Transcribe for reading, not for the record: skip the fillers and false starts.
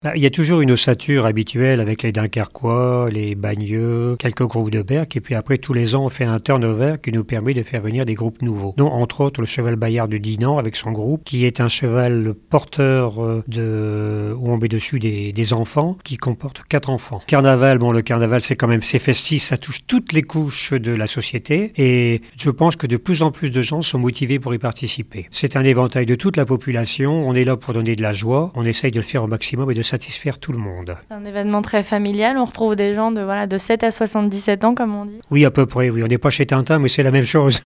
Il y a toujours une ossature habituelle avec les Dunkerquois, les Bagneux, quelques groupes de Berck, et puis après, tous les ans, on fait un turnover qui nous permet de faire venir des groupes nouveaux. Dont, entre autres, le cheval Bayard de Dinan avec son groupe, qui est un cheval porteur où on met dessus des enfants, qui comporte 4 enfants. Carnaval, le carnaval, c'est festif, ça touche toutes les couches de la société, et je pense que de plus en plus de gens sont motivés pour y participer. C'est un éventail de toute la population, on est là pour donner de la joie, on essaye de le faire au maximum et de satisfaire tout le monde. C'est un événement très familial, on retrouve des gens de 7 à 77 ans comme on dit. Oui, à peu près, oui. On n'est pas chez Tintin, mais c'est la même chose.